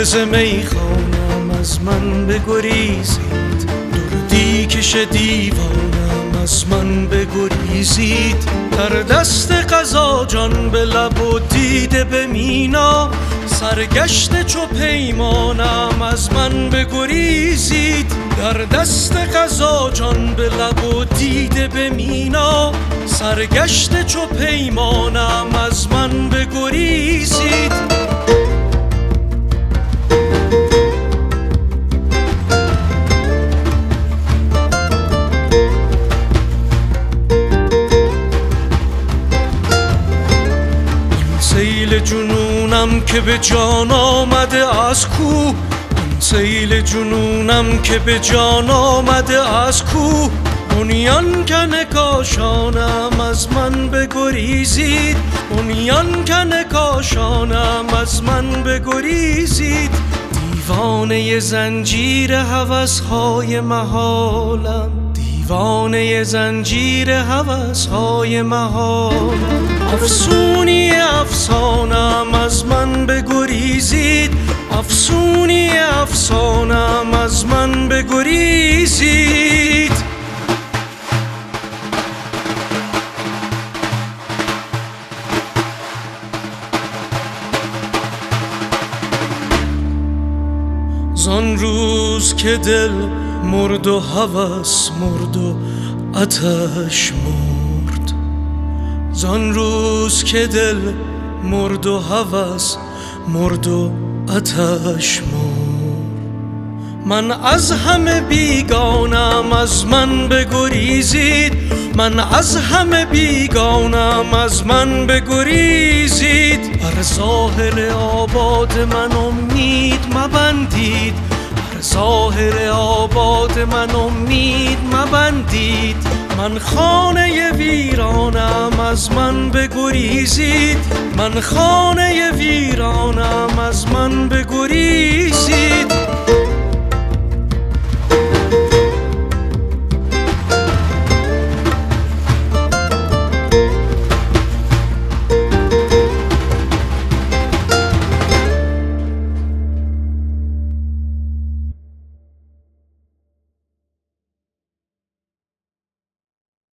ز میخانم از من بگریزید، دردی کش دیوانم از من بگریزید. در دست قضا جان به لب و دیده به مینا، سرگشته چو پیمانم از من بگریزید. در دست قضا جان به لب و دیده به مینا، سرگشته چو پیمانم از من بگریزید. سیل جنونم که به جان آمده از کوه، سیل جنونم که به جان آمده از کوه. بنیان کنه کاشانم از من بگریزید، بنیان کنه کاشانم از من بگریزید. دیوانه زنجیر هوس‌های محالم، دیوانه زنجیر هوس‌های محالم. افسونی افسانم از من بگریزید، افسونی افسانم از من بگریزید. زان روز که دل مرد و هوس مرد و آتش مرد، زان روز که دل مرد و هوس مرد و آتش مرد. من از همه بیگانم از من بگریزید، من از همه بیگانم از من بگریزید. بر ظاهر آباد من امید مبندید، بر ظاهر آباد من امید مبندید. من خانه ویرانم از من بگریزید، من خانه ویرانم از من بگریزید.